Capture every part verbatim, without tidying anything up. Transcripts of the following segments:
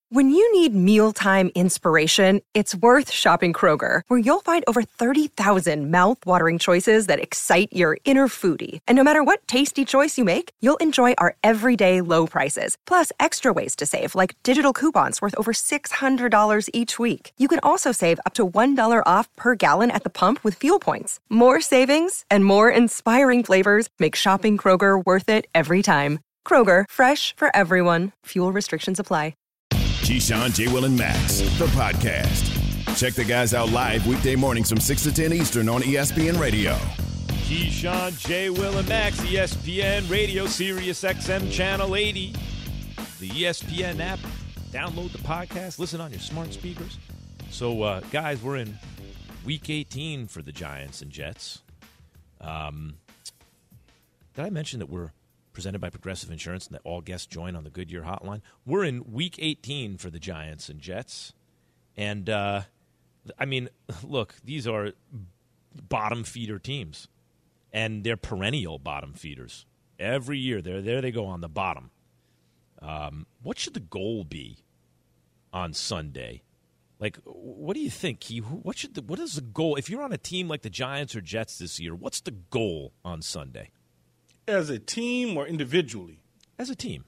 When you need mealtime inspiration, it's worth shopping Kroger, where you'll find over thirty thousand mouth-watering choices that excite your inner foodie. And no matter what tasty choice you make, you'll enjoy our everyday low prices, plus extra ways to save, like digital coupons worth over six hundred dollars each week. You can also save up to one dollar off per gallon at the pump with fuel points. More savings and more inspiring flavors make shopping Kroger worth it every time. Kroger, fresh for everyone. Fuel restrictions apply. Keyshawn, J. Will, and Max, the podcast. Check the guys out live weekday mornings from six to ten Eastern on E S P N Radio. Keyshawn, J. Will, and Max, E S P N Radio, Sirius X M Channel eighty. The E S P N app. Download the podcast. Listen on your smart speakers. So, uh, guys, we're in week eighteen for the Giants and Jets. Um, did I mention that we're presented by Progressive Insurance and that all guests join on the Goodyear hotline? We're in week eighteen for the Giants and Jets. And, uh, I mean, look, these are bottom feeder teams. And they're perennial bottom feeders. Every year, there there they go on the bottom. Um, what should the goal be on Sunday? Like, what do you think, Key? What should the, what is the goal? If you're on a team like the Giants or Jets this year, what's the goal on Sunday? As a team or individually? As a team.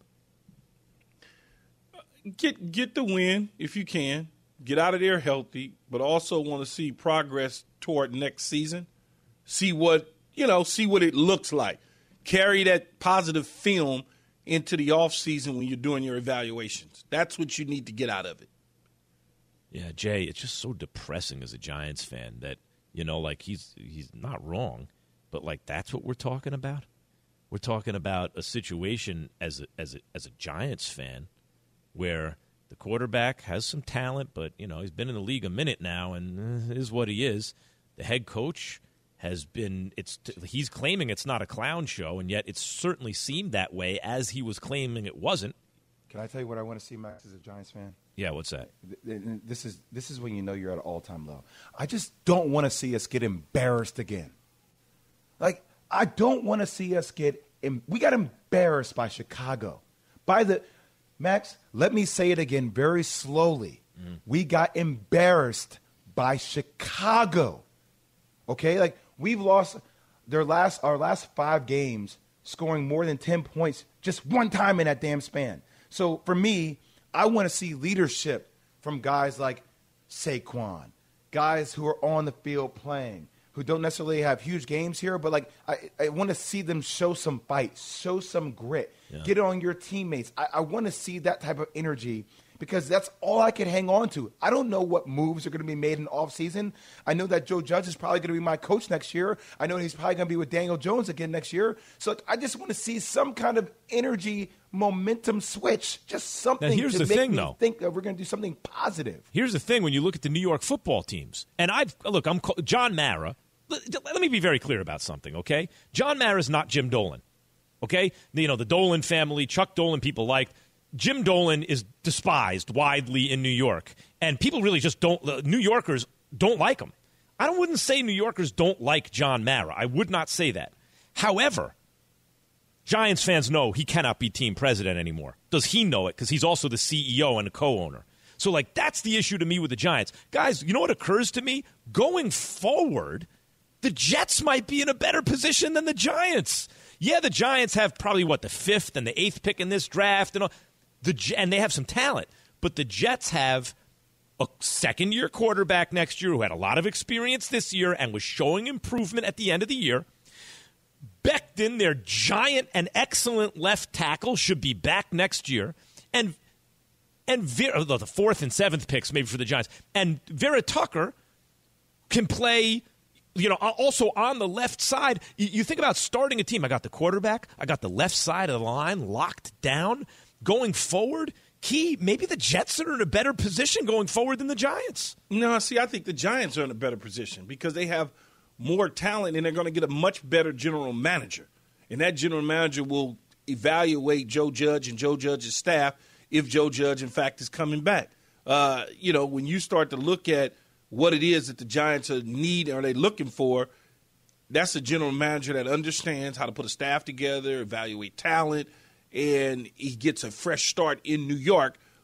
Get get the win if you can. Get out of there healthy, but also want to see progress toward next season. See what, you know, see what it looks like. Carry that positive film into the offseason when you're doing your evaluations. That's what you need to get out of it. Yeah, Jay, it's just so depressing as a Giants fan that, you know, like he's he's not wrong, but like that's what we're talking about. We're talking about a situation as a, as a, as a Giants fan where the quarterback has some talent, but, you know, he's been in the league a minute now and is what he is. The head coach has been – it's he's claiming it's not a clown show, and yet it certainly seemed that way as he was claiming it wasn't. Can I tell you what I want to see, Max, as a Giants fan? Yeah, what's that? This is this is when you know you're at an all-time low. I just don't want to see us get embarrassed again. Like, I don't want to see us get – we got embarrassed by Chicago. By the – Max, let me say it again very slowly. Mm. We got embarrassed by Chicago. Okay? Like, we've lost their last our last five games scoring more than ten points just one time in that damn span. So, for me, I want to see leadership from guys like Saquon, guys who are on the field playing, who don't necessarily have huge games here, but, like, I, I want to see them show some fight, show some grit, yeah. Get on your teammates. I, I want to see that type of energy because that's all I can hang on to. I don't know what moves are going to be made in the offseason. I know that Joe Judge is probably going to be my coach next year. I know he's probably going to be with Daniel Jones again next year. So I just want to see some kind of energy momentum switch, just something now here's to the make thing, me though. think that we're going to do something positive. Here's the thing when you look at the New York football teams, and I've look, I'm John Mara. Let me be very clear about something, okay? John Mara is not Jim Dolan, okay? You know, the Dolan family, Chuck Dolan, people like. Jim Dolan is despised widely in New York, and people really just don't – New Yorkers don't like him. I wouldn't say New Yorkers don't like John Mara. I would not say that. However, Giants fans know he cannot be team president anymore. Does he know it? Because he's also the C E O and a co-owner. So, like, that's the issue to me with the Giants. Guys, you know what occurs to me? Going forward – the Jets might be in a better position than the Giants. Yeah, the Giants have probably, what, the fifth and the eighth pick in this draft, and all. The and they have some talent. But the Jets have a second-year quarterback next year who had a lot of experience this year and was showing improvement at the end of the year. Becton, their giant and excellent left tackle, should be back next year. And and Vera, the fourth and seventh picks maybe for the Giants. And Vera Tucker can play – you know, also on the left side, you think about starting a team. I got the quarterback. I got the left side of the line locked down. Going forward, Key, maybe the Jets are in a better position going forward than the Giants. No, see, I think the Giants are in a better position because they have more talent and they're going to get a much better general manager. And that general manager will evaluate Joe Judge and Joe Judge's staff if Joe Judge, in fact, is coming back. Uh, you know, when you start to look at what it is that the Giants are need or they looking for, that's a general manager that understands how to put a staff together, evaluate talent, and he gets a fresh start in New York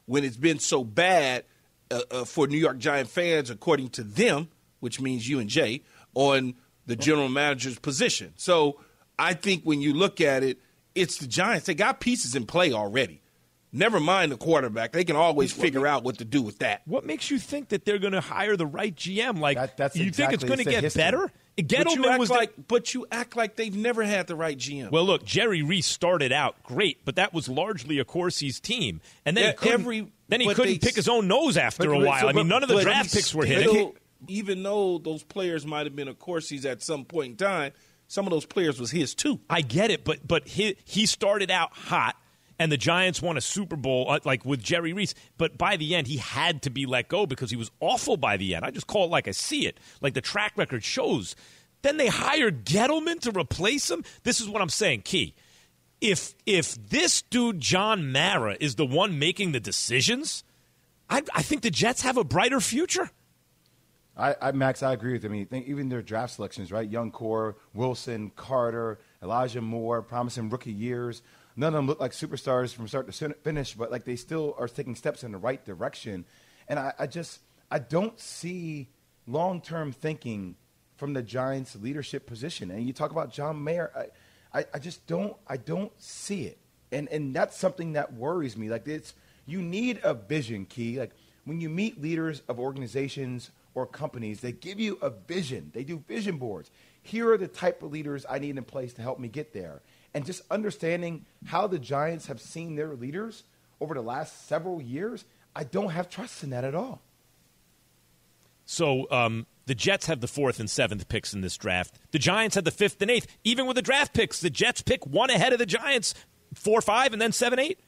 when it's been so bad uh, uh, for New York Giant fans, according to them, which means you and Jay, on the general manager's position. So I think when you look at it, it's the Giants. They got pieces in play already. Never mind the quarterback. They can always figure out what to do with that. What makes you think that they're going to hire the right G M? Like, that, that's you exactly, think it's going to get history. better? But you, Gettleman act was like, the, but you act like they've never had the right G M. Well, look, Jerry Reese started out great, but that was largely a Corsi's team. And then Yeah, he couldn't, every- then he but couldn't they- pick his own nose after but- a but- while. so- I mean, but- none of the But draft picks were even hitting. though, even though those players might have been, of course, he's at some point in time, some of those players was his too. I get it, but but he, he started out hot, and the Giants won a Super Bowl uh, like with Jerry Reese. But by the end, he had to be let go because he was awful by the end. I just call it like I see it, like the track record shows. Then they hired Gettleman to replace him. This is what I'm saying, Key. If if this dude John Mara is the one making the decisions, I, I think the Jets have a brighter future. I, I, Max, I agree with you. I mean, think even their draft selections, right? Young core, Wilson, Carter, Elijah Moore, promising rookie years. None of them look like superstars from start to finish, but like they still are taking steps in the right direction. And I, I just, I don't see long-term thinking from the Giants' leadership position. And you talk about John Mayer, I, I, I just don't, I don't see it. And and that's something that worries me. Like it's, you need a vision, Key. Like when you meet leaders of organizations or companies, they give you a vision. They do vision boards. Here are the type of leaders I need in place to help me get there. And just understanding how the Giants have seen their leaders over the last several years, I don't have trust in that at all. So um, the Jets have the fourth and seventh picks in this draft. The Giants had the fifth and eighth. Even with the draft picks, the Jets pick one ahead of the Giants, four, five, and then seven, eight.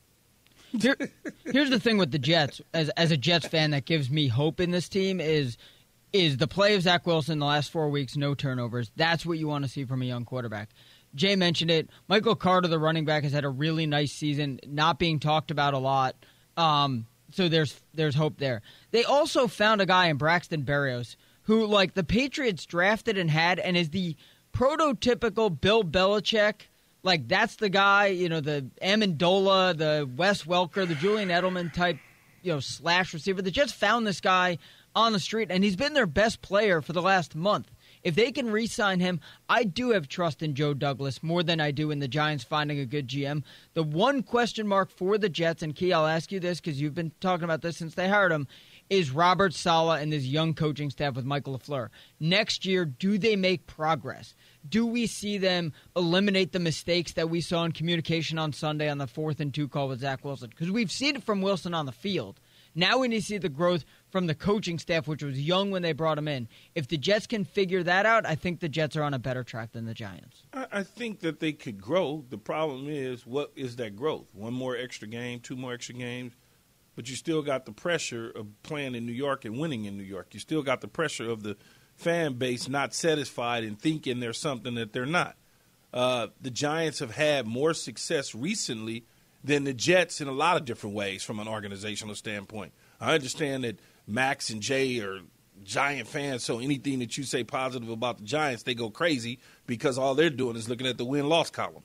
Here, here's the thing with the Jets. As as a Jets fan, that gives me hope in this team is is the play of Zach Wilson the last four weeks, no turnovers. That's what you want to see from a young quarterback. Jay mentioned it. Michael Carter, the running back, has had a really nice season, not being talked about a lot. Um, so there's there's hope there. They also found a guy in Braxton Berrios who, like, the Patriots drafted and had, and is the prototypical Bill Belichick. Like, that's the guy, you know, the Amendola, the Wes Welker, the Julian Edelman type, you know, slash receiver. The Jets found this guy on the street, and he's been their best player for the last month. If they can re-sign him, I do have trust in Joe Douglas more than I do in the Giants finding a good G M. The one question mark for the Jets, and Key, I'll ask you this because you've been talking about this since they hired him, is Robert Saleh and this young coaching staff with Michael LaFleur. Next year, do they make progress? Do we see them eliminate the mistakes that we saw in communication on Sunday on the fourth and two call with Zach Wilson? Because we've seen it from Wilson on the field. Now we need to see the growth from the coaching staff, which was young when they brought him in. If the Jets can figure that out, I think the Jets are on a better track than the Giants. I, I think that they could grow. The problem is, what is that growth? One more extra game, two more extra games, but you still got the pressure of playing in New York and winning in New York. You still got the pressure of the fan base not satisfied and thinking there's something that they're not. Uh, the Giants have had more success recently than the Jets in a lot of different ways from an organizational standpoint. I understand that Max and Jay are Giant fans, so anything that you say positive about the Giants, they go crazy because all they're doing is looking at the win-loss column.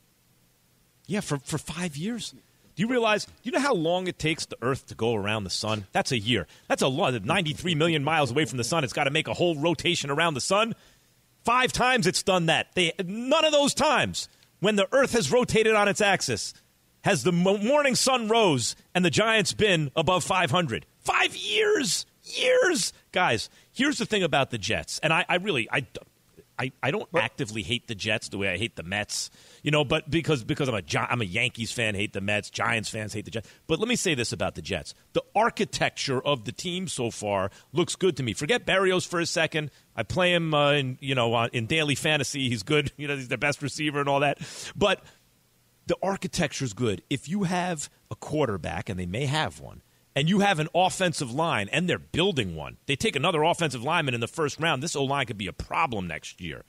Yeah, for, for five years. Do you realize, do you know how long it takes the Earth to go around the sun? That's a year. That's a lot. ninety-three million miles away from the sun. It's got to make a whole rotation around the sun. Five times it's done that. They, none of those times when the Earth has rotated on its axis has the morning sun rose and the Giants been above five hundred. Five years. Years. Guys, here's the thing about the Jets. And I, I really, I, I, I don't actively hate the Jets the way I hate the Mets, you know, but because because I'm a I'm a Yankees fan, hate the Mets, Giants fans hate the Jets. But let me say this about the Jets. The architecture of the team so far looks good to me. Forget Berrios for a second. I play him uh, in, you know, uh, in daily fantasy. He's good. You know, he's their best receiver and all that. But the architecture is good. If you have a quarterback, and they may have one, and you have an offensive line, and they're building one. They take another offensive lineman in the first round. This O-line could be a problem next year.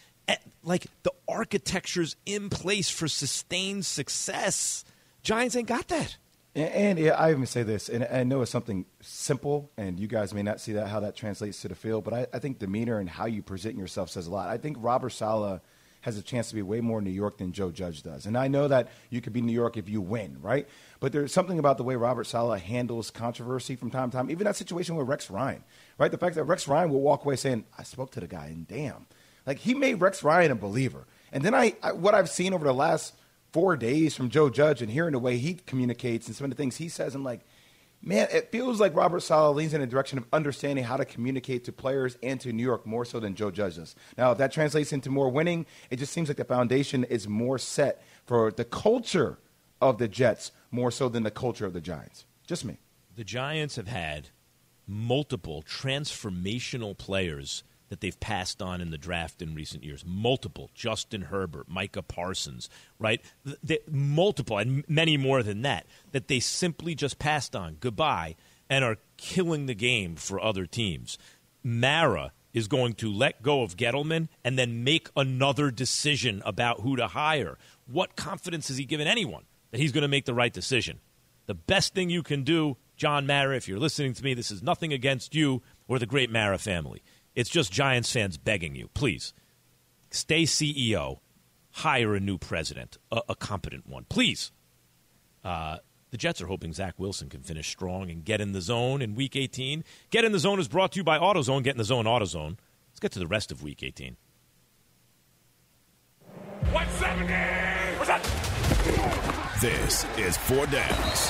Like, the architecture's in place for sustained success. Giants ain't got that. And, and yeah, I even say this, and I know it's something simple, and you guys may not see that how that translates to the field, but I, I think demeanor and how you present yourself says a lot. I think Robert Saleh has a chance to be way more New York than Joe Judge does. And I know that you could be New York if you win, right? But there's something about the way Robert Saleh handles controversy from time to time. Even that situation with Rex Ryan, right? The fact that Rex Ryan will walk away saying, I spoke to the guy, and damn. Like, he made Rex Ryan a believer. And then I, I what I've seen over the last four days from Joe Judge and hearing the way he communicates and some of the things he says, I'm like, man, it feels like Robert Saleh leans in the direction of understanding how to communicate to players and to New York more so than Joe Judge does. Now, if that translates into more winning, it just seems like the foundation is more set for the culture of the Jets more so than the culture of the Giants. Just me. The Giants have had multiple transformational players that they've passed on in the draft in recent years. Multiple. Justin Herbert, Micah Parsons, right? They, multiple, and many more than that, that they simply just passed on. Goodbye. And are killing the game for other teams. Mara is going to let go of Gettleman and then make another decision about who to hire. What confidence has he given anyone that he's going to make the right decision? The best thing you can do, John Mara, if you're listening to me, this is nothing against you or the great Mara family. It's just Giants fans begging you, please, stay C E O, hire a new president, a, a competent one, please. Uh, the Jets are hoping Zach Wilson can finish strong and get in the zone in Week eighteen. Get in the Zone is brought to you by AutoZone. Get in the Zone, AutoZone. Let's get to the rest of Week eighteen. one seventy! What's that? This is Four Downs.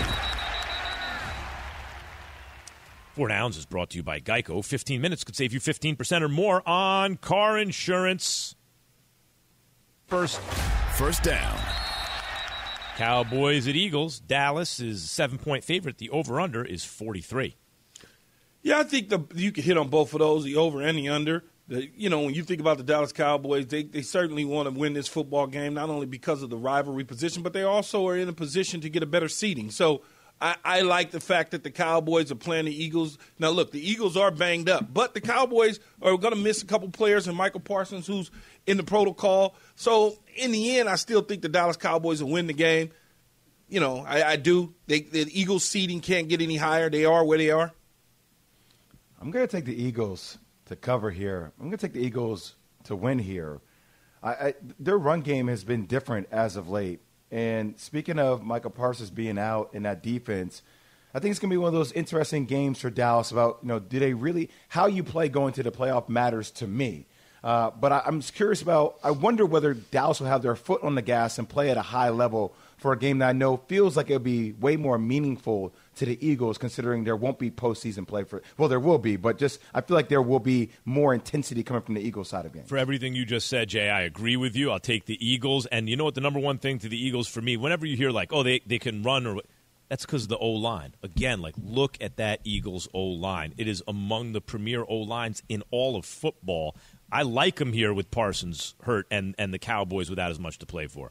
Four Downs is brought to you by Geico. fifteen minutes could save you fifteen percent or more on car insurance. First. First down. Cowboys at Eagles. Dallas is seven-point favorite. The over-under is forty-three. Yeah, I think the you can hit on both of those, the over and the under. The, you know, when you think about the Dallas Cowboys, they, they certainly want to win this football game, not only because of the rivalry position, but they also are in a position to get a better seeding. So I, I like the fact that the Cowboys are playing the Eagles. Now, look, the Eagles are banged up, but the Cowboys are going to miss a couple players, and Michael Parsons, who's in the protocol. So, in the end, I still think the Dallas Cowboys will win the game. You know, I, I do. They, the Eagles' seeding can't get any higher. They are where they are. I'm going to take the Eagles to cover here. I'm going to take the Eagles to win here. I, I, their run game has been different as of late. And speaking of Michael Parsons being out in that defense, I think it's going to be one of those interesting games for Dallas about, you know, do they really – how you play going to the playoff matters to me. Uh, but I, I'm curious about – I wonder whether Dallas will have their foot on the gas and play at a high level for a game that I know feels like it will be way more meaningful to the Eagles, considering there won't be postseason play for – well, there will be, but just I feel like there will be more intensity coming from the Eagles side of the game. For everything you just said, Jay, I agree with you. I'll take the Eagles. And you know what the number one thing to the Eagles for me, whenever you hear like, oh, they, they can run or – that's because of the O-line. Again, like, look at that Eagles O-line. It is among the premier O-lines in all of football. I like them here with Parsons hurt and, and the Cowboys without as much to play for.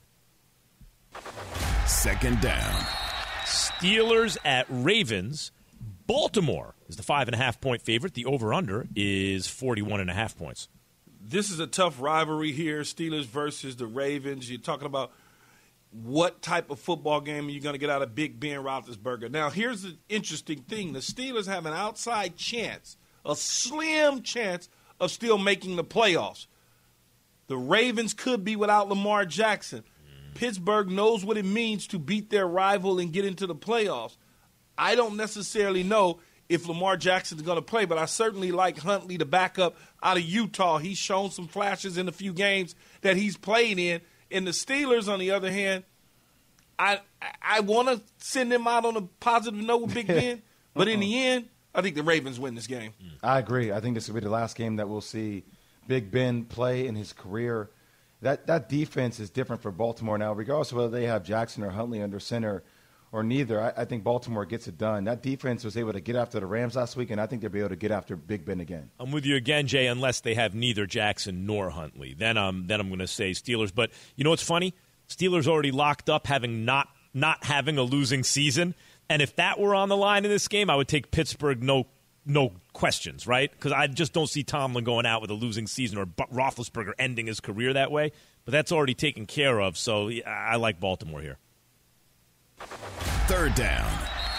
Second down. Steelers at Ravens. Baltimore is the five and a half point favorite. The over-under is forty-one and a half points. This is a tough rivalry here, Steelers versus the Ravens. You're talking about what type of football game are you going to get out of Big Ben Roethlisberger? Now, here's the interesting thing. The Steelers have an outside chance, a slim chance, of still making the playoffs. The Ravens could be without Lamar Jackson. Mm. Pittsburgh knows what it means to beat their rival and get into the playoffs. I don't necessarily know if Lamar Jackson's going to play, but I certainly like Huntley, the backup out of Utah. He's shown some flashes in a few games that he's played in. And the Steelers, on the other hand, I I want to send them out on a positive note with Big Ben, but in the end, I think the Ravens win this game. I agree. I think this will be the last game that we'll see Big Ben play in his career. That that defense is different for Baltimore now, regardless of whether they have Jackson or Huntley under center or neither. I, I think Baltimore gets it done. That defense was able to get after the Rams last week, and I think they'll be able to get after Big Ben again. I'm with you again, Jay, unless they have neither Jackson nor Huntley. Then, um, then I'm going to say Steelers. But you know what's funny? Steelers already locked up having not not having a losing season. And if that were on the line in this game, I would take Pittsburgh no no questions, right? Because I just don't see Tomlin going out with a losing season or Roethlisberger ending his career that way. But that's already taken care of, so I like Baltimore here. Third down.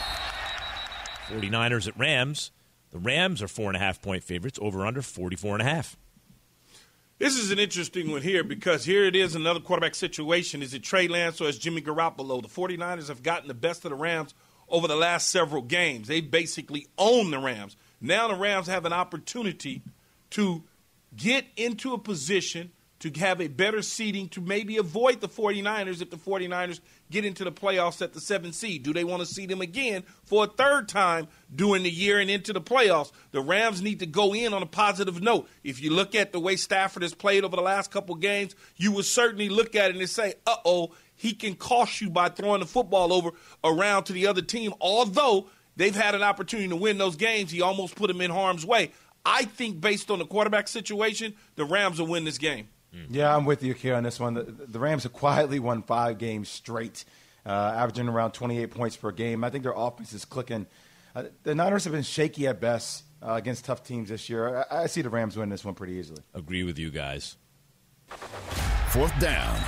49ers at Rams. The Rams are four and a half point favorites. Over under forty-four and a half. This is an interesting one here because here it is, another quarterback situation. Is it Trey Lance or is Jimmy Garoppolo? The 49ers have gotten the best of the Rams over the last several games. They basically own the Rams. Now the Rams have an opportunity to get into a position to have a better seeding to maybe avoid the 49ers if the 49ers get into the playoffs at the seventh seed. Do they want to see them again for a third time during the year and into the playoffs? The Rams need to go in on a positive note. If you look at the way Stafford has played over the last couple games, you would certainly look at it and say, uh-oh, he can cost you by throwing the football over around to the other team. Although they've had an opportunity to win those games, he almost put them in harm's way. I think based on the quarterback situation, the Rams will win this game. Yeah, I'm with you here on this one. The, the Rams have quietly won five games straight, uh, averaging around twenty-eight points per game. I think their offense is clicking. Uh, the Niners have been shaky at best uh, against tough teams this year. I, I see the Rams win this one pretty easily. Agree with you guys. Fourth down.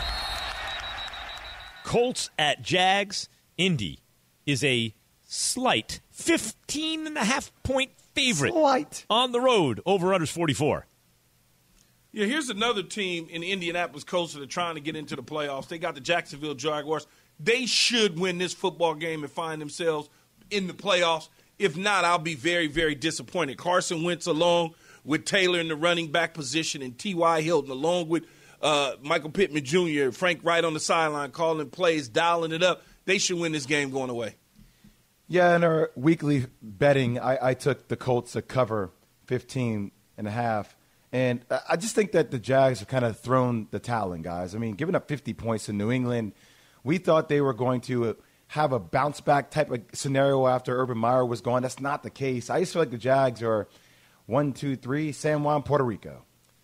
Colts at Jags. Indy is a slight fifteen and a half point favorite Slight. on the road. Over-unders forty-four. Yeah, here's another team in Indianapolis Colts that are trying to get into the playoffs. They got the Jacksonville Jaguars. They should win this football game and find themselves in the playoffs. If not, I'll be very, very disappointed. Carson Wentz along with Taylor in the running back position and T Y. Hilton along with uh, Michael Pittman Junior, Frank Wright on the sideline calling plays, dialing it up. They should win this game going away. Yeah, in our weekly betting, I, I took the Colts to cover fifteen and a half. And I just think that the Jags have kind of thrown the towel in, guys. I mean, giving up fifty points to New England, we thought they were going to have a bounce-back type of scenario after Urban Meyer was gone. That's not the case. I just feel like the Jags are one, two, three, San Juan, Puerto Rico.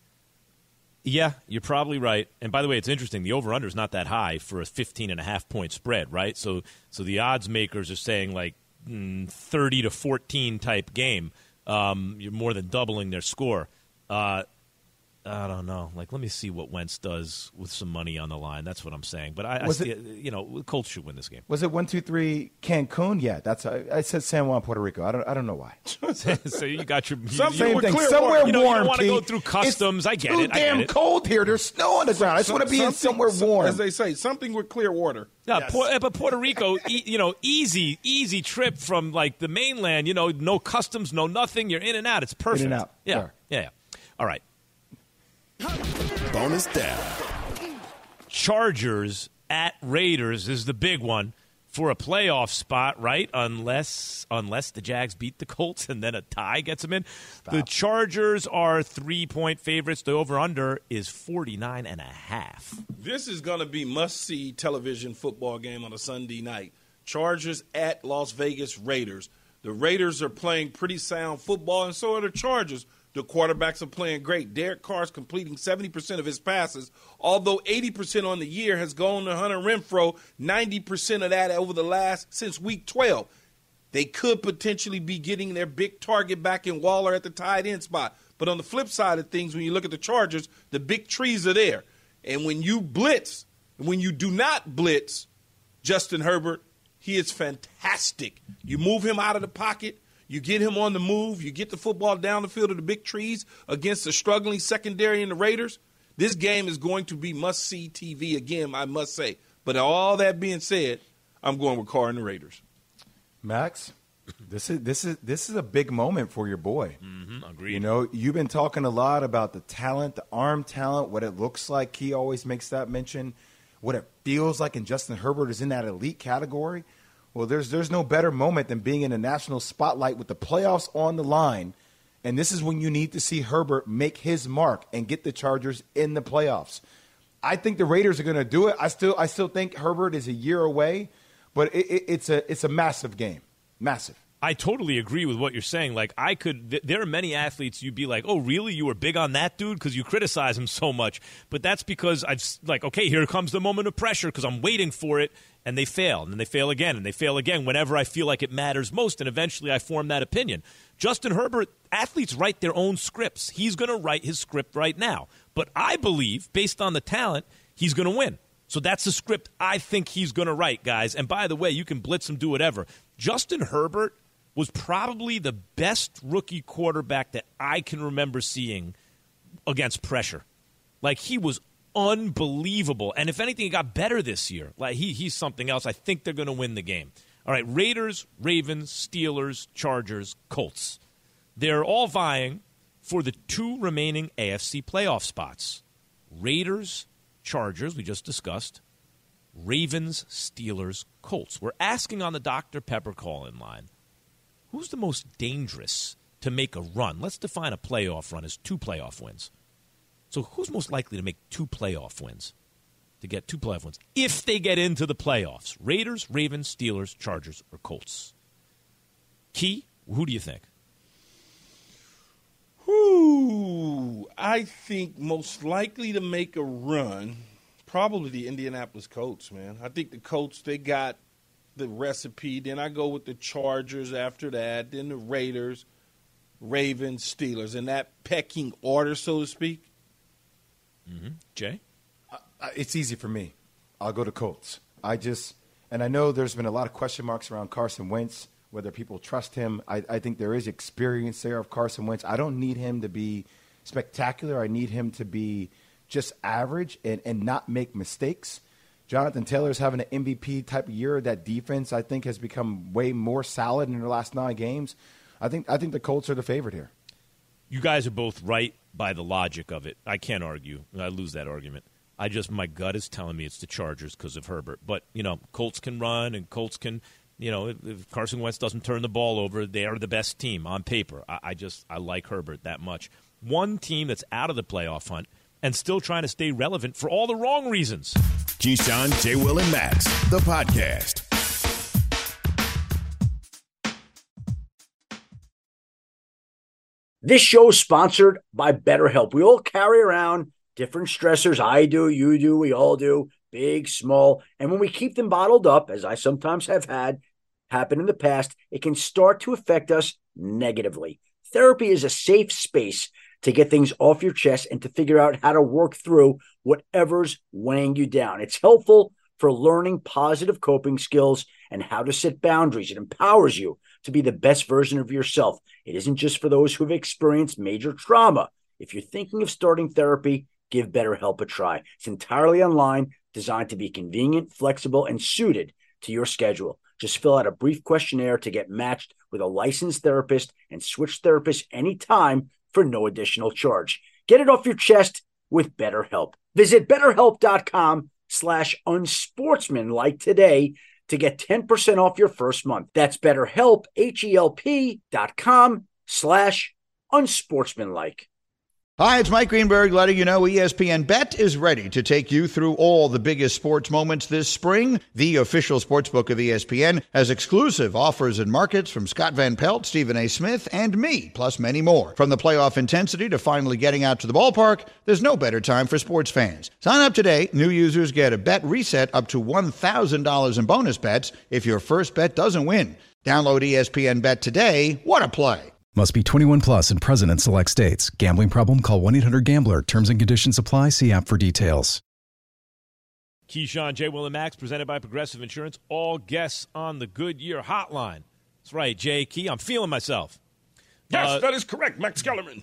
Yeah, you're probably right. And by the way, it's interesting. The over-under is not that high for a fifteen and a half point spread, right? So so the odds makers are saying like mm, thirty to fourteen type game. Um, you're more than doubling their score. Uh, I don't know. Like, let me see what Wentz does with some money on the line. That's what I'm saying. But I, I Was see, it- you know, Colts should win this game. Was it one, two, three, Cancun? Yeah, that's I, I said San Juan, Puerto Rico. I don't I don't know why. So you got your Some you, Same with thing. clear Somewhere water. You know, you don't warm. wanna go T. through customs. It's I get too it. I get damn it. cold here. There's snow on the ground. I just want to be in Something- somewhere warm. As they say, something with clear water. Yeah, Yes. Pu- but Puerto Rico, e- you know, easy, easy trip from like the mainland. You know, no customs, no nothing. You're in and out. It's perfect. In and out. Yeah, Sure. yeah, yeah. All right. Bonus down. Chargers at Raiders is the big one for a playoff spot, right? Unless unless the Jags beat the Colts and then a tie gets them in. The Chargers are three-point favorites. The over-under is forty-nine and a half. This is going to be must-see television football game on a Sunday night. Chargers at Las Vegas Raiders. The Raiders are playing pretty sound football, and so are the Chargers. The quarterbacks are playing great. Derek Carr is completing seventy percent of his passes, although eighty percent on the year has gone to Hunter Renfrow, ninety percent of that over the last since week twelve. They could potentially be getting their big target back in Waller at the tight end spot. But on the flip side of things, when you look at the Chargers, the big trees are there. And when you blitz, when you do not blitz Justin Herbert, he is fantastic. You move him out of the pocket. You get him on the move. You get the football down the field of the big trees against the struggling secondary in the Raiders. This game is going to be must-see T V again, I must say. But all that being said, I'm going with Carr and the Raiders. Max, this is this is this is a big moment for your boy. Mm-hmm, agreed. You know, you've been talking a lot about the talent, the arm talent, what it looks like. He always makes that mention. What it feels like, and Justin Herbert is in that elite category. Well, there's there's no better moment than being in a national spotlight with the playoffs on the line, and this is when you need to see Herbert make his mark and get the Chargers in the playoffs. I think the Raiders are going to do it. I still I still think Herbert is a year away, but it, it, it's a it's a massive game, massive. I totally agree with what you're saying. Like, I could, th- there are many athletes you'd be like, oh, really? You were big on that dude? Because you criticize him so much. But that's because I've, like, okay, here comes the moment of pressure because I'm waiting for it, and they fail, and then they fail again, and they fail again whenever I feel like it matters most, and eventually I form that opinion. Justin Herbert, athletes write their own scripts. He's going to write his script right now. But I believe, based on the talent, he's going to win. So that's the script I think he's going to write, guys. And by the way, you can blitz him, do whatever. Justin Herbert was probably the best rookie quarterback that I can remember seeing against pressure. Like, he was unbelievable. And if anything, he got better this year. Like, he he's something else. I think they're going to win the game. All right, Raiders, Ravens, Steelers, Chargers, Colts. They're all vying for the two remaining A F C playoff spots. Raiders, Chargers, we just discussed. Ravens, Steelers, Colts. We're asking on the Doctor Pepper call-in line, who's the most dangerous to make a run? Let's define a playoff run as two playoff wins. So who's most likely to make two playoff wins? To get two playoff wins if they get into the playoffs? Raiders, Ravens, Steelers, Chargers, or Colts? Key, who do you think? Whoo, I think most likely to make a run, probably the Indianapolis Colts, man. I think the Colts, they got the recipe. Then I go with the Chargers after that, then the Raiders, Ravens, Steelers, in that pecking order, so to speak. Mm-hmm. Jay? Uh, it's easy for me. I'll go to Colts. I just – and I know there's been a lot of question marks around Carson Wentz, whether people trust him. I, I think there is experience there of Carson Wentz. I don't need him to be spectacular. I need him to be just average and, and not make mistakes. Jonathan Taylor's having an M V P-type year. That defense, I think, has become way more solid in the last nine games. I think I think the Colts are the favorite here. You guys are both right by the logic of it. I can't argue. I lose that argument. I just – my gut is telling me it's the Chargers because of Herbert. But, you know, Colts can run and Colts can – you know, if, if Carson Wentz doesn't turn the ball over, they are the best team on paper. I, I just – I like Herbert that much. One team that's out of the playoff hunt and still trying to stay relevant for all the wrong reasons. Keyshawn, J. Will, and Max, the podcast. This show is sponsored by BetterHelp. We all carry around different stressors. I do, you do, we all do, big, small. And when we keep them bottled up, as I sometimes have had happen in the past, it can start to affect us negatively. Therapy is a safe space to get things off your chest and to figure out how to work through whatever's weighing you down. It's helpful for learning positive coping skills and how to set boundaries. It empowers you to be the best version of yourself. It isn't just for those who have experienced major trauma. If you're thinking of starting therapy, give BetterHelp a try. It's entirely online, designed to be convenient, flexible, and suited to your schedule. Just fill out a brief questionnaire to get matched with a licensed therapist and switch therapists anytime for no additional charge. Get it off your chest with BetterHelp. Visit BetterHelp.com slash unsportsmanlike today to get ten percent off your first month. That's BetterHelp, H-E-L-P dot com slash unsportsmanlike. Hi, it's Mike Greenberg letting you know E S P N Bet is ready to take you through all the biggest sports moments this spring. The official sportsbook of E S P N has exclusive offers and markets from Scott Van Pelt, Stephen A. Smith, and me, plus many more. From the playoff intensity to finally getting out to the ballpark, there's no better time for sports fans. Sign up today. New users get a bet reset up to one thousand dollars in bonus bets if your first bet doesn't win. Download E S P N Bet today. What a play. Must be twenty-one plus and present in select states. Gambling problem? Call one eight hundred gambler. Terms and conditions apply. See app for details. Keyshawn, J. Will, and Max, presented by Progressive Insurance. All guests on the Goodyear Hotline. That's right, Jay Key. I'm feeling myself. Yes, Uh, that is correct, Max Kellerman.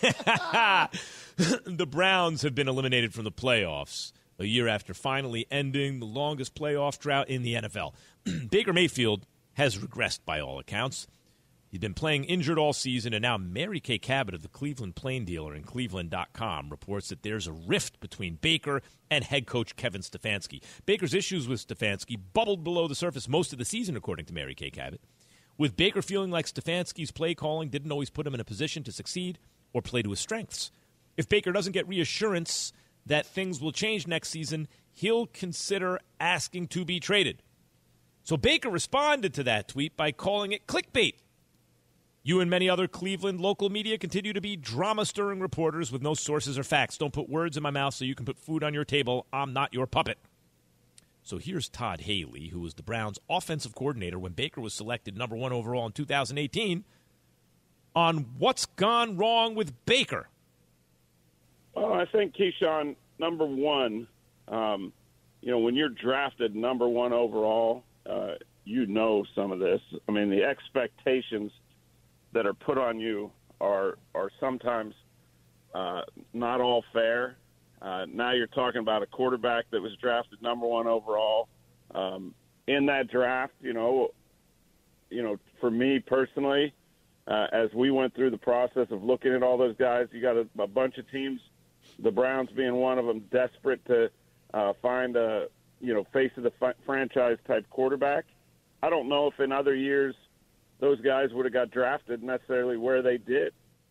The Browns have been eliminated from the playoffs a year after finally ending the longest playoff drought in the N F L. Baker Mayfield has regressed by all accounts. He's been playing injured all season, and now Mary Kay Cabot of the Cleveland Plain Dealer in Cleveland dot com reports that there's a rift between Baker and head coach Kevin Stefanski. Baker's issues with Stefanski bubbled below the surface most of the season, according to Mary Kay Cabot, with Baker feeling like Stefanski's play calling didn't always put him in a position to succeed or play to his strengths. If Baker doesn't get reassurance that things will change next season, he'll consider asking to be traded. So Baker responded to that tweet by calling it clickbait. You and many other Cleveland local media continue to be drama-stirring reporters with no sources or facts. Don't put words in my mouth so you can put food on your table. I'm not your puppet. So here's Todd Haley, who was the Browns' offensive coordinator when Baker was selected number one overall in two thousand eighteen, on what's gone wrong with Baker. Well, I think, Keyshawn, number one, um, you know, when you're drafted number one overall, uh, you know some of this. I mean, the expectations that are put on you are are sometimes uh, not all fair, Uh, now you're talking about a quarterback that was drafted number one overall um, in that draft. You know, you know, for me personally, uh, as we went through the process of looking at all those guys, you got a, a bunch of teams, the Browns being one of them, desperate to uh, find a you know face of the fi- franchise type quarterback. I don't know if in other years those guys would have got drafted necessarily where they did.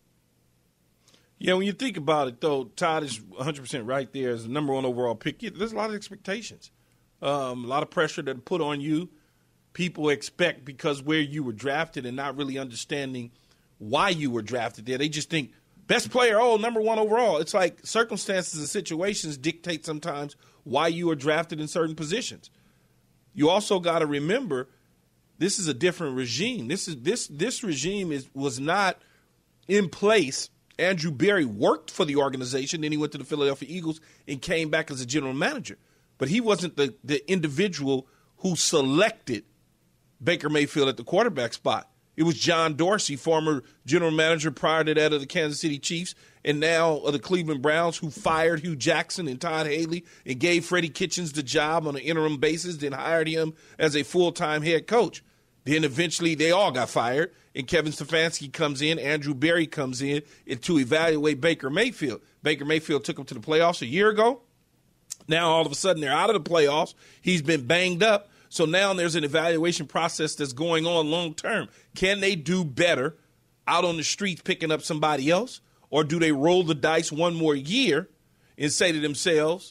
Yeah, when you think about it, though, Todd is one hundred percent right there as the number one overall pick. There's a lot of expectations, um, a lot of pressure that put on you. People expect because where you were drafted and not really understanding why you were drafted there. They just think, best player, oh, number one overall. It's like circumstances and situations dictate sometimes why you are drafted in certain positions. You also got to remember this is a different regime. This is this this regime is was not in place. Andrew Berry worked for the organization, then he went to the Philadelphia Eagles and came back as a general manager. But he wasn't the, the individual who selected Baker Mayfield at the quarterback spot. It was John Dorsey, former general manager prior to that of the Kansas City Chiefs, and now of the Cleveland Browns, who fired Hugh Jackson and Todd Haley and gave Freddie Kitchens the job on an interim basis, then hired him as a full-time head coach. Then eventually they all got fired, and Kevin Stefanski comes in, Andrew Berry comes in to evaluate Baker Mayfield. Baker Mayfield took him to the playoffs a year ago. Now all of a sudden they're out of the playoffs. He's been banged up. So now there's an evaluation process that's going on long term. Can they do better out on the streets picking up somebody else? Or do they roll the dice one more year and say to themselves,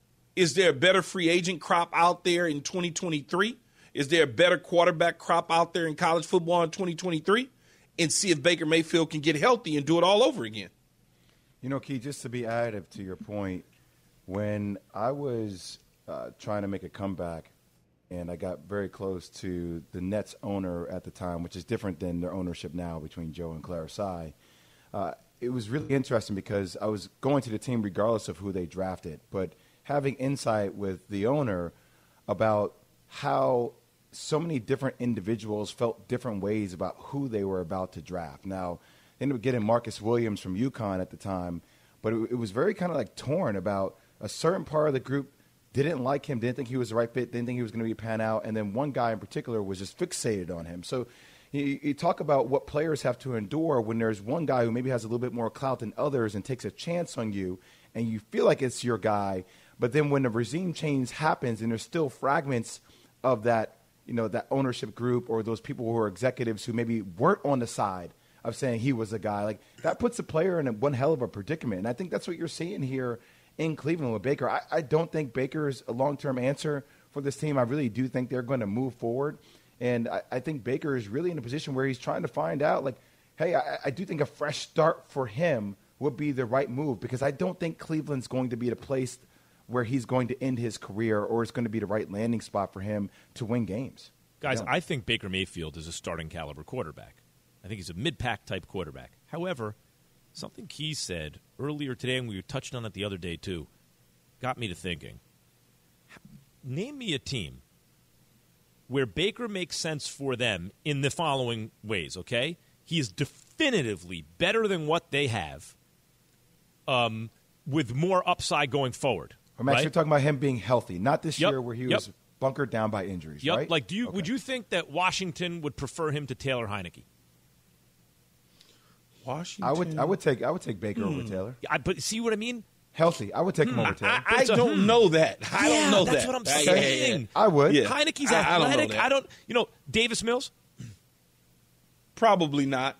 is there a better free agent crop out there in twenty twenty-three? Is there a better quarterback crop out there in college football in twenty twenty-three? And see if Baker Mayfield can get healthy and do it all over again. You know, Key, just to be additive to your point, when I was uh, trying to make a comeback and I got very close to the Nets owner at the time, which is different than their ownership now between Joe and Clara Tsai, uh, it was really interesting because I was going to the team regardless of who they drafted, but having insight with the owner about how so many different individuals felt different ways about who they were about to draft. Now, they ended up getting Marcus Williams from UConn at the time, but it, it was very kind of like torn about a certain part of the group didn't like him, didn't think he was the right fit, didn't think he was going to be pan out, and then one guy in particular was just fixated on him. So you, you talk about what players have to endure when there's one guy who maybe has a little bit more clout than others and takes a chance on you, and you feel like it's your guy, but then when the regime change happens and there's still fragments of that, you know, that ownership group or those people who are executives who maybe weren't on the side of saying he was a guy, like that puts the player in a, one hell of a predicament. And I think that's what you're seeing here in Cleveland with Baker. I, I don't think Baker is a long-term answer for this team. I really do think they're going to move forward. And I, I think Baker is really in a position where he's trying to find out, like, hey, I, I do think a fresh start for him would be the right move because I don't think Cleveland's going to be the place where he's going to end his career or it's going to be the right landing spot for him to win games. Guys, Yeah. I think Baker Mayfield is a starting caliber quarterback. I think he's a mid-pack type quarterback. However, something Key said earlier today, and we touched on it the other day too, got me to thinking. Name me a team where Baker makes sense for them in the following ways, okay? He is definitively better than what they have um, with more upside going forward. I'm actually right? talking about him being healthy, not this Yep. year where he Yep. was bunkered down by injuries, Yep. right? Like, do you Okay. would you think that Washington would prefer him to Taylor Heineke? Washington. I would I would take I would take Baker over Taylor. I, but see what I mean? Healthy. I would take him Hmm. over Taylor. I, I don't know that. I Yeah, don't know that's that. what I'm Yeah, saying. yeah, yeah. I would. Yeah. Heineke's I- I don't know athletic. that. I don't, you know, Davis Mills. Probably not.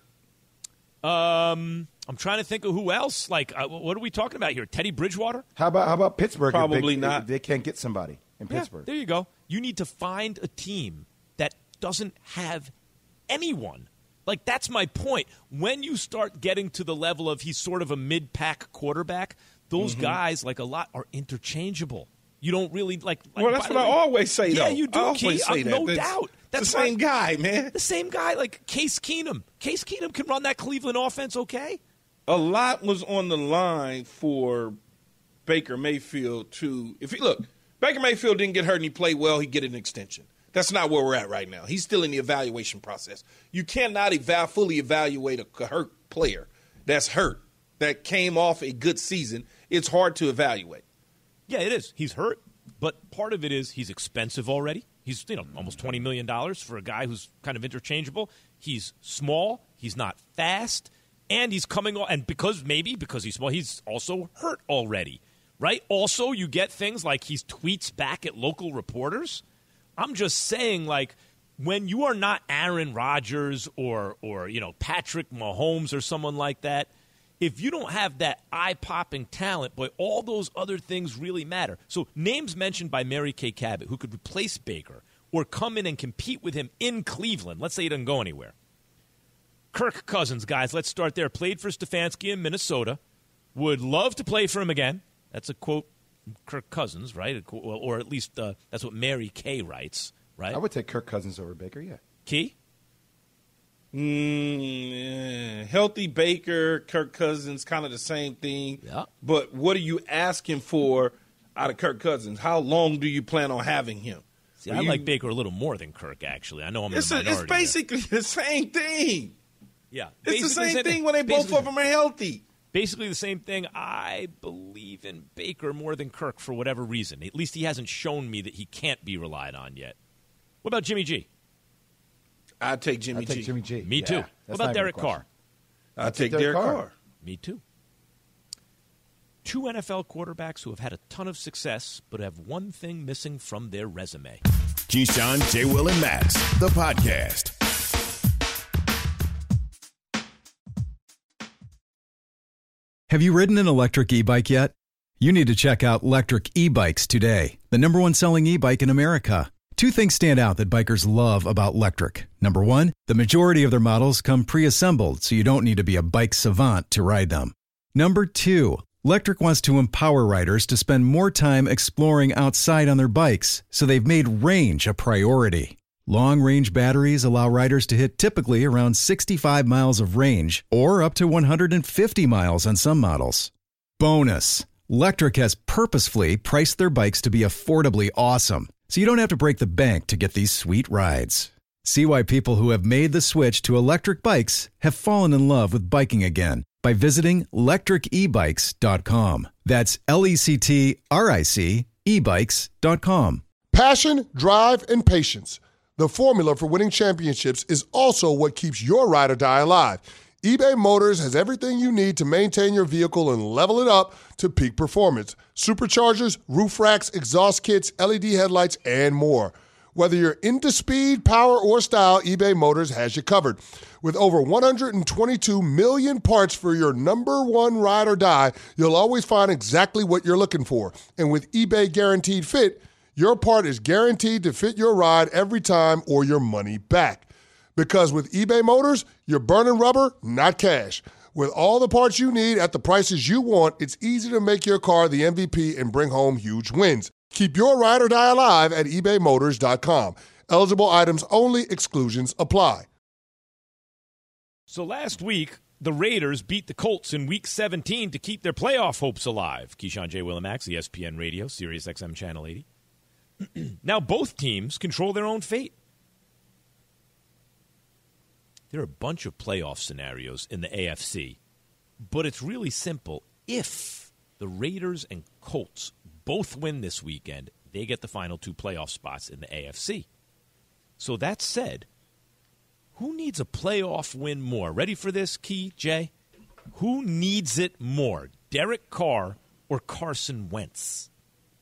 Um, I'm trying to think of who else. Like, uh, what are we talking about here? Teddy Bridgewater? How about how about Pittsburgh? if Probably they, not. if they can't get somebody in Yeah, Pittsburgh. there you go. You need to find a team that doesn't have anyone. Like, that's my point. When you start getting to the level of he's sort of a mid-pack quarterback, those Mm-hmm. guys, like a lot, are interchangeable. You don't really, like... like Well, that's by what the I way- always say, Yeah, though. you do, I always Key. say Uh, that. No That's- doubt. That's the same why- guy, man. The same guy, like Case Keenum. Case Keenum can run that Cleveland offense okay. A lot was on the line for Baker Mayfield to – if he look, Baker Mayfield didn't get hurt and he played well, he'd get an extension. That's not where we're at right now. He's still in the evaluation process. You cannot eva- fully evaluate a hurt player that's hurt, that came off a good season, it's hard to evaluate. Yeah, it is. He's hurt, but part of it is he's expensive already. He's, you know, almost twenty million dollars for a guy who's kind of interchangeable. He's small. He's not fast. And he's coming on. And because maybe because he's small, he's also hurt already, right? Also, you get things like he tweets back at local reporters. I'm just saying, like, when you are not Aaron Rodgers or, or you know, Patrick Mahomes or someone like that, if you don't have that eye-popping talent, boy, all those other things really matter. So names mentioned by Mary Kay Cabot who could replace Baker or come in and compete with him in Cleveland. Let's say he doesn't go anywhere. Kirk Cousins, guys, let's start there. Played for Stefanski in Minnesota. Would love to play for him again. That's a quote from Kirk Cousins, right? Or at least uh, that's what Mary Kay writes, right? I would take Kirk Cousins over Baker, yeah. Key? Mm, yeah. Healthy Baker, Kirk Cousins, kind of the same thing. Yeah. But what are you asking for out of Kirk Cousins? How long do you plan on having him? See, I you, like Baker a little more than Kirk, actually. I know I'm in it's the a, minority. It's basically there. the same thing. Yeah. It's the same, the same thing thing when they both of them are healthy. Basically the same thing. I believe in Baker more than Kirk for whatever reason. At least he hasn't shown me that he can't be relied on yet. What about Jimmy G? I'd take Jimmy I'd G. take Jimmy G. Me yeah, too. What about Derek Carr? I'd, I'd take, take Derek Derek Carr. Carr. Me too. Two N F L quarterbacks who have had a ton of success but have one thing missing from their resume. Keyshawn, J. Will, and Max, the podcast. Have you ridden an electric e-bike yet? You need to check out Lectric E-Bikes today, the number one selling e-bike in America. Two things stand out that bikers love about Lectric. Number one, the majority of their models come pre-assembled, so you don't need to be a bike savant to ride them. Number two, Lectric wants to empower riders to spend more time exploring outside on their bikes, so they've made range a priority. Long-range batteries allow riders to hit typically around sixty-five miles of range, or up to one hundred fifty miles on some models. Bonus, Lectric has purposefully priced their bikes to be affordably awesome, so you don't have to break the bank to get these sweet rides. See why people who have made the switch to electric bikes have fallen in love with biking again by visiting lectric e bikes dot com. That's L E C T R I C e bikes dot com. Passion, drive, and patience. The formula for winning championships is also what keeps your ride or die alive. eBay Motors has everything you need to maintain your vehicle and level it up to peak performance. Superchargers, roof racks, exhaust kits, L E D headlights, and more. Whether you're into speed, power, or style, eBay Motors has you covered. With over one hundred twenty-two million parts for your number one ride or die, you'll always find exactly what you're looking for. And with eBay Guaranteed Fit, your part is guaranteed to fit your ride every time or your money back. Because with eBay Motors, you're burning rubber, not cash. With all the parts you need at the prices you want, it's easy to make your car the M V P and bring home huge wins. Keep your ride or die alive at ebay motors dot com. Eligible items only. Exclusions apply. So last week, the Raiders beat the Colts in Week seventeen to keep their playoff hopes alive. Keyshawn, J. Will, and Max, E S P N Radio, Sirius X M Channel eighty. Now both teams control their own fate. There are a bunch of playoff scenarios in the A F C, but it's really simple. If the Raiders and Colts both win this weekend, they get the final two playoff spots in the A F C. So that said, who needs a playoff win more? Ready for this, Key, Jay? Who needs it more, Derek Carr or Carson Wentz?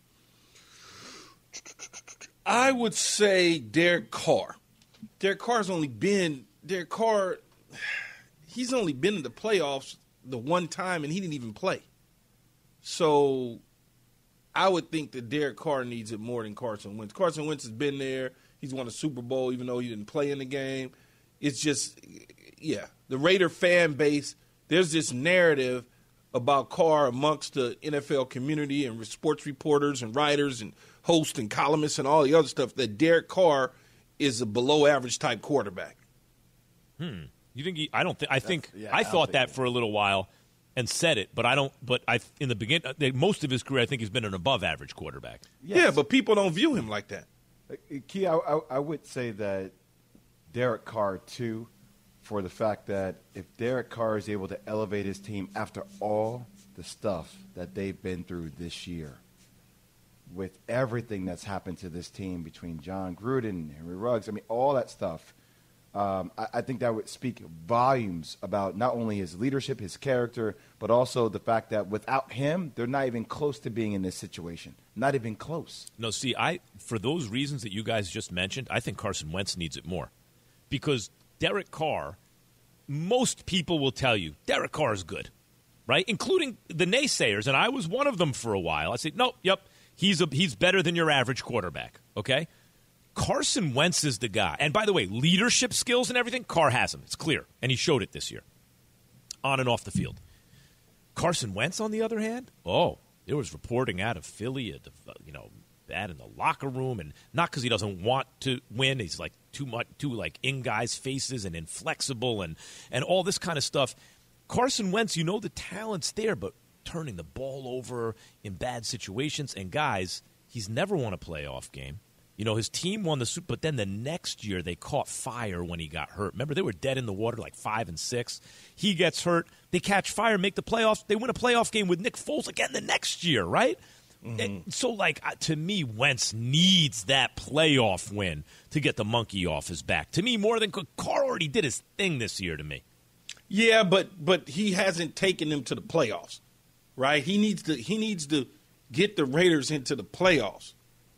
I would say Derek Carr. Derek Carr's only been Derek Carr. He's only been in the playoffs the one time, and he didn't even play. So I would think that Derek Carr needs it more than Carson Wentz. Carson Wentz has been there. He's won a Super Bowl, even though he didn't play in the game. It's just, yeah, the Raider fan base. There's this narrative about Carr amongst the N F L community and sports reporters and writers and hosts and columnists and all the other stuff that Derek Carr is a below-average type quarterback. Hmm. You think? He, I don't think. I think. yeah, I, I thought think that he- for a little while, and said it, but I don't. But I, in the begin, most of his career, I think he's been an above-average quarterback. Yes. Yeah, but people don't view him like that. Key, I, I, I would say that Derek Carr, too, for the fact that if Derek Carr is able to elevate his team after all the stuff that they've been through this year, with everything that's happened to this team between John Gruden, Henry Ruggs, I mean, all that stuff, um, I, I think that would speak volumes about not only his leadership, his character, but also the fact that without him, they're not even close to being in this situation. Not even close. No, see, I for those reasons that you guys just mentioned, I think Carson Wentz needs it more. Because Derek Carr, most people will tell you, Derek Carr is good, right? Including the naysayers, and I was one of them for a while. I said, nope, yep, he's a, he's better than your average quarterback, okay? Carson Wentz is the guy. And by the way, leadership skills and everything, Carr has them. It's clear. And he showed it this year, on and off the field. Carson Wentz, on the other hand, oh, there was reporting out of Philly, at the, you know, bad in the locker room, and not because he doesn't want to win. He's like too much, too like in guys' faces and inflexible and and all this kind of stuff. Carson Wentz, you know the talent's there, but turning the ball over in bad situations. And guys, he's never won a playoff game. You know, his team won the Super, but then the next year they caught fire when he got hurt. Remember, they were dead in the water, like five and six. He gets hurt. They catch fire, make the playoffs. They win a playoff game with Nick Foles again the next year, right? Mm-hmm. And so, like, to me, Wentz needs that playoff win to get the monkey off his back. To me, more than Carr already did his thing this year to me. Yeah, but but he hasn't taken them to the playoffs, right? He needs to he needs to get the Raiders into the playoffs.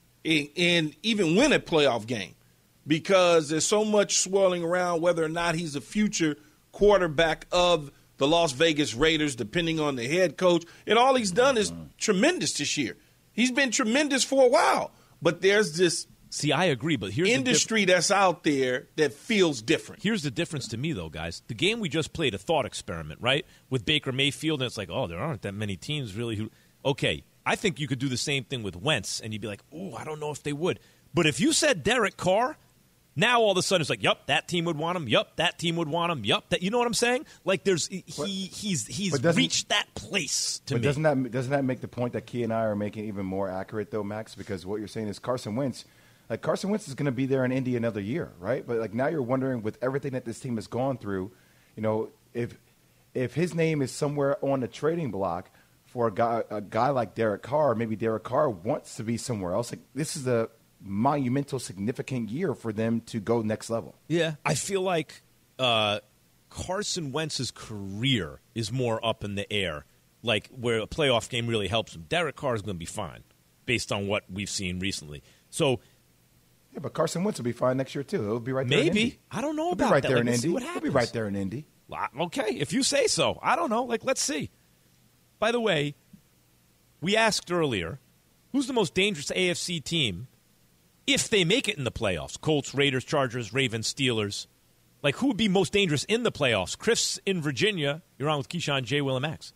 And even win a playoff game, because there's so much swirling around whether or not he's a future quarterback of the Las Vegas Raiders, depending on the head coach. And all he's done is tremendous this year. He's been tremendous for a while. But there's this See, I agree, but here's industry the diff- that's out there that feels different. Here's the difference to me, though, guys. The game we just played, a thought experiment, right, with Baker Mayfield, and it's like, oh, there aren't that many teams really who – okay, I think you could do the same thing with Wentz, and you'd be like, oh, I don't know if they would. But if you said Derek Carr, now all of a sudden it's like, yup, that team would want him. Yup, that team would want him. Yup, that you know what I'm saying? Like there's he but, he's he's but reached that place to but me. Doesn't that doesn't that make the point that Key and I are making even more accurate though, Max? Because what you're saying is Carson Wentz, like Carson Wentz is going to be there in Indy another year, right? But like now you're wondering with everything that this team has gone through, you know, if if his name is somewhere on the trading block for a guy, a guy like Derek Carr, maybe Derek Carr wants to be somewhere else. Like this is a monumental, significant year for them to go next level. Yeah, I feel like uh, Carson Wentz's career is more up in the air, like where a playoff game really helps him. Derek Carr is going to be fine based on what we've seen recently. So, yeah, but Carson Wentz will be fine next year too. He'll be right there. Maybe in Indy. I don't know He'll about be right that. there like, in Indy. Indy. What He'll happens? be right there in Indy. Okay, if you say so. I don't know. Like, let's see. By the way, we asked earlier, who's the most dangerous A F C team if they make it in the playoffs? Colts, Raiders, Chargers, Ravens, Steelers. Like, who would be most dangerous in the playoffs? Chris in Virginia. You're on with Keyshawn, J. Will, and Max.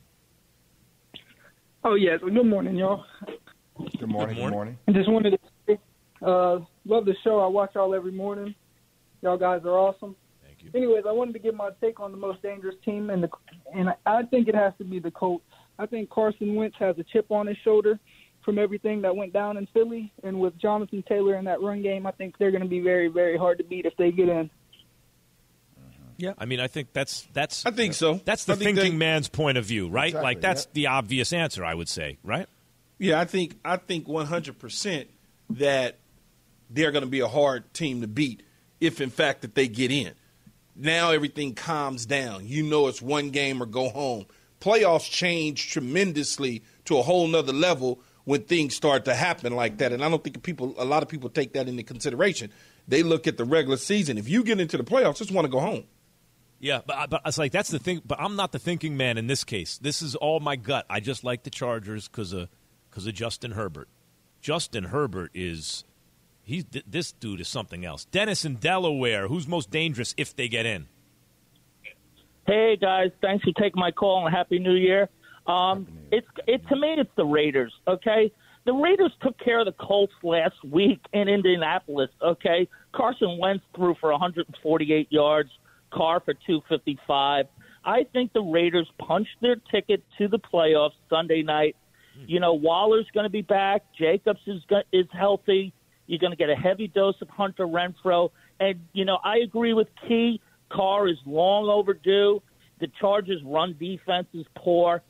Oh, yes. Well, good morning, y'all. Good morning. Good morning. I just wanted to say, uh, love the show. I watch y'all every morning. Y'all guys are awesome. Thank you. Anyways, I wanted to give my take on the most dangerous team, and the, and I think it has to be the Colts. I think Carson Wentz has a chip on his shoulder from everything that went down in Philly, and with Jonathan Taylor in that run game, I think they're going to be very, very hard to beat if they get in. Yeah, I mean, I think that's that's. I think so. That's the I think thinking they, man's point of view, right? Exactly, like that's yeah. the obvious answer, I would say, right? Yeah, I think I think one hundred percent that they're going to be a hard team to beat if, in fact, that they get in. Now everything calms down. You know it's one game or go home. Playoffs change tremendously to a whole nother level when things start to happen like that. And I don't think people, a lot of people take that into consideration. They look at the regular season. If you get into the playoffs, just want to go home. Yeah, but, but it's like that's the thing. But I'm not the thinking man in this case. This is all my gut. I just like the Chargers because of because of Justin Herbert. Justin Herbert is he's this dude is something else. Dennis in Delaware, who's most dangerous if they get in? Hey guys, thanks for taking my call and Happy New Year. Um, Happy New Year. It's it to me, it's the Raiders. Okay, the Raiders took care of the Colts last week in Indianapolis. Okay, Carson Wentz threw for one hundred forty-eight yards. Carr for two fifty-five. I think the Raiders punched their ticket to the playoffs Sunday night. You know, Waller's going to be back. Jacobs is go- is healthy. You're going to get a heavy dose of Hunter Renfrow. And, you know, I agree with Key. Carr is long overdue. The Chargers' run defense is poor.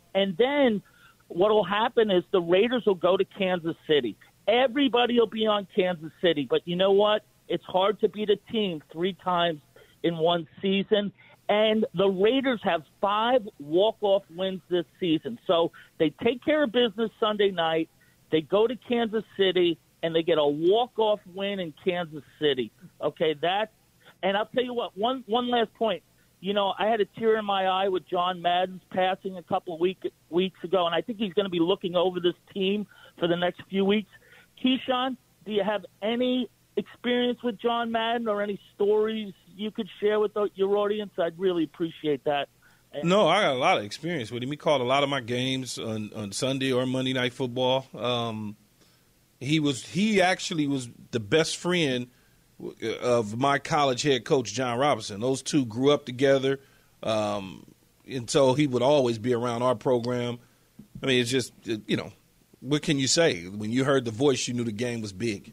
And then what will happen is the Raiders will go to Kansas City. Everybody will be on Kansas City. But you know what? It's hard to beat a team three times in one season. And the Raiders have five walk-off wins this season. So they take care of business Sunday night. They go to Kansas City, and they get a walk-off win in Kansas City. Okay, that. And I'll tell you what, one one last point. You know, I had a tear in my eye with John Madden's passing a couple of week, weeks ago, and I think he's going to be looking over this team for the next few weeks. Keyshawn, do you have any experience with John Madden or any stories you could share with the, your audience? I'd really appreciate that. And- no, I got a lot of experience with him. He called a lot of my games on, on Sunday or Monday Night Football. Um, he was he actually was the best friend of my college head coach, John Robinson. Those two grew up together, um, and so he would always be around our program. I mean, it's just, you know, what can you say? When you heard the voice, you knew the game was big.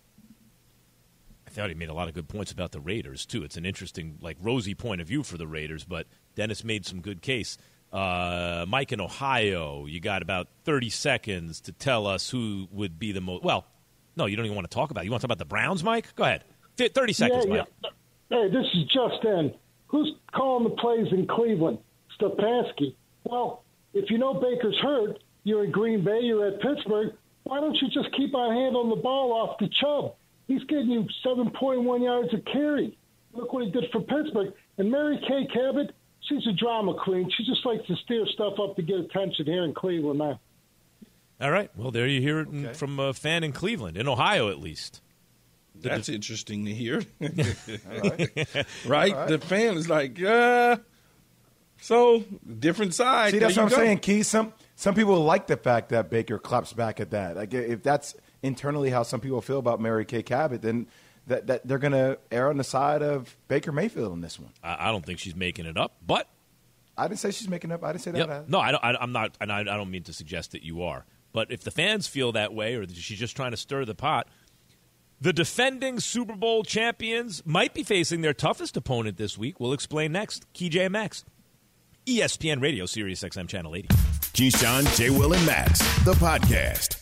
I thought he made a lot of good points about the Raiders, too. It's an interesting, like, rosy point of view for the Raiders, but Dennis made some good case. Uh, Mike in Ohio, you got about thirty seconds to tell us who would be the most – well, no, you don't even want to talk about it. You want to talk about the Browns, Mike? Go ahead. thirty seconds, yeah, Mike. Yeah. Hey, this is Justin. Who's calling the plays in Cleveland? Stefanski. Well, if you know Baker's hurt, you're in Green Bay, you're at Pittsburgh, why don't you just keep a hand on the ball off the Chubb? He's getting you seven point one yards a carry. Look what he did for Pittsburgh. And Mary Kay Cabot, she's a drama queen. She just likes to steer stuff up to get attention here in Cleveland, man. All right. Well, there you hear it okay. from a fan in Cleveland, in Ohio at least. That's interesting to hear. right. right? Right. The fan is like, uh, so, different side. See, that's there what I'm go. saying, Keith. Some, some people like the fact that Baker claps back at that. Like, if that's internally how some people feel about Mary Kay Cabot, then that, that they're going to err on the side of Baker Mayfield in this one. I, I don't think she's making it up, but I didn't say she's making it up. I didn't say that. Yep. No, I don't, I, I'm not, and I, I don't mean to suggest that you are. But if the fans feel that way, or that she's just trying to stir the pot, the defending Super Bowl champions might be facing their toughest opponent this week. We'll explain next. Key J Max, E S P N Radio, Sirius X M Channel eighty. Keyshawn, J. Will, and Max, the podcast.